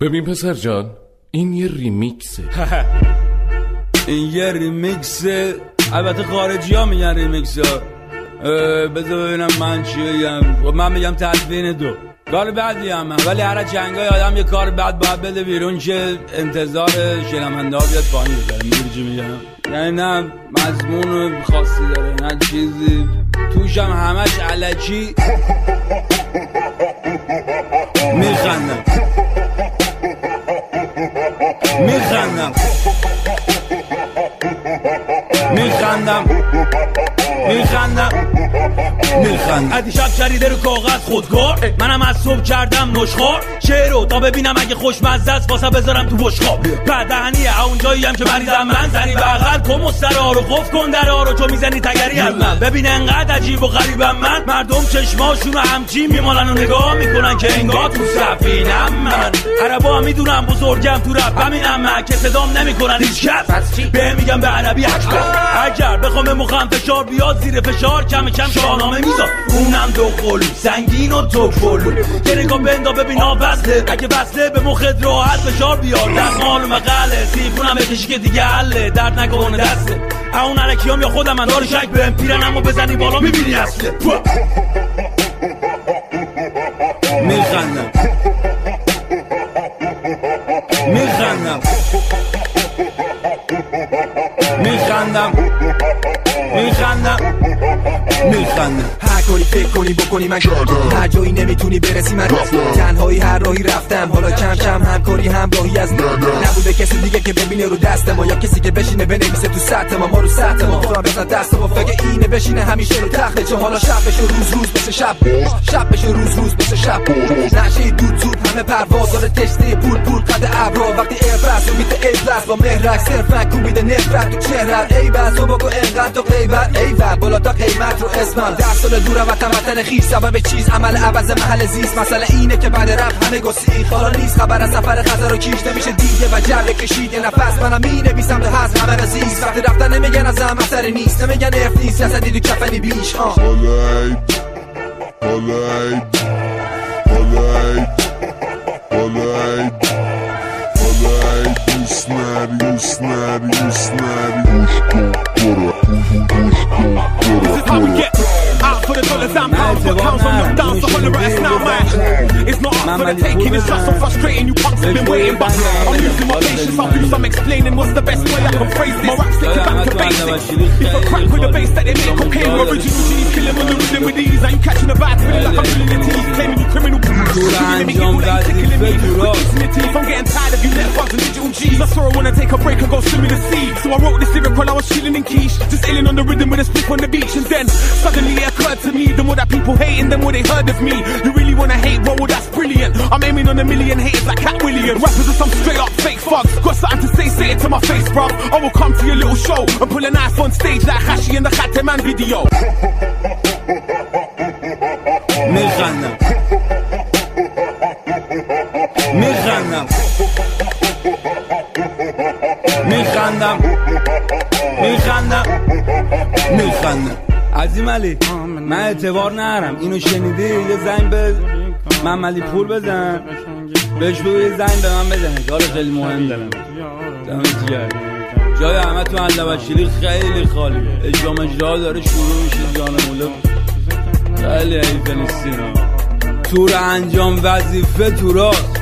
ببین پسر جان، این یه ریمیکسه. این یه ریمیکسه. البته خارجی ها میگن ریمیکس ها. بذار ببینم من چی بگم. من میگم تدوین دو کار بعدی هم ولی هر جنگای آدم یه کار بعد باید بده بیرون که انتظار شنونده ها بیاد پایین بذاره. میدونی چی میگم؟ یعنی نه مضمون خاصی داره نه چیزی توش هم همش علکی میخندم میخندم میخندم میخندم میخندم. از دیشب شریده رو کاغذ خودکار، منم از صبح کردم نشخوار شعرو تا ببینم اگه خوشمزه است واسه بذارم تو بشقاب. بدهنیه اونجایی هم که مریضم من زنی بغل کن مسترا رو قفل کن درا رو چون میزنی تگری از من. ببین انقدر عجیب و غریبم من، مردم چشماشون همچین میمالن و نگاه میکنن که انگار تو سفینم من. عربا هم میدونم بزرگم تو رپ همینم من که صدام نمیکنن هیچ کس. به میگم به عربی اکبر. اگر بخوام به مخم فشار بیاد زیر فشار کم کم شاهنامه میذار اونم دو قلو سنگین و تو پلو. یه نگاه بندا ببین ها بسته اگه بسته به مخت راحت فشار بیار. دست معلومه قله سیفونم بکشی که دیگه حله درد نکنه دسته اون علکیام یا خودم من داره شک بهم پیرن اما بزنی بالا میبینی اصله. میخندم میخندم میخندم میخندم میخندم. هر کاری فکر کنی بکنی من کردم، هر جایی نمیتونی برسی من رفتم، تنهایی هر راهی رفتم حالا کم کم همکاری همراهی از نبوده کسی دیگه که ببینه رو دست ما یا کسی که بشینه بنویسه تو سطح ما رو سطح ما تو هم بزن دست ما فکر اینه بشینه همیشه رو تخته چون حالا شب بشه روز بشه شب بشه روز بشه شب نشه دود همه پرواز داره تشته پول قد ابرا وقتی ارفس و میته ایبلس با مهرک صرفا کوبیده نفرت تو چهرت ای بس و بگو انقدر تو غیبت ای و بالا تا قیمت رو اسمم 10 سال دورم وطن خیش سبب چیز عمل عوض محل زیست. مسئله اینه که بعد رفت همه گسیخ حالا نیست خبر از سفر خزر و کیش نمیشه دیگه و جبه کشید یه نفس منم مینویسم به حذف همه رزیز وقتی رفتن نمیگن از هم اثری نیست نمیگن اف نیست یزدی رو کفنی بیش Out for the dollars and pounds, but pounds on your down, so holler at us now, man. It's not up for the taking, it's just so frustrating. You punks have been waiting, but I'm losing my patience. I'll do some explaining what's the best way I can phrase this. My raps take you back to basics. If I crack with the bass that they make cocaine, original G's killing on the rhythm with ease. Are you catching the vibe, feeling like I'm feeling your teeth, claiming you criminal? Let me get all that you tickling me, with in your teeth. I'm getting tired of you netfucks and digital G's. I saw I wanna take a break and go swim in the sea, so I wrote this lyric while I was chilling in quiche, just ailing on the rhythm with a split on the beach, and then suddenly it occurred to me, the more that people hating, the more they heard of me. You really wanna hate, well that's brilliant. I'm aiming on 1 million haters like Cat Williams. Rappers are some straight up fake fucks. Got something to say it to my face, bruv. I will come to your little show and pull a knife on stage like Hashi in the Khatte Man video. میخندم میخندم میخندم میخندم میخندم. عظیم علی من اعتبار نرم اینو شنیدی یه زنگ به محمدی پور بزن بهش بگو یه زنگ به من بزنه کار خیلی مهم دارم. دمت گرم. جای همه تو علوشیری خیلی خالیه. اجرا داره شروع میشه جان مولا خیلی حیفه نیستین. تور انجام وظیفه تو راست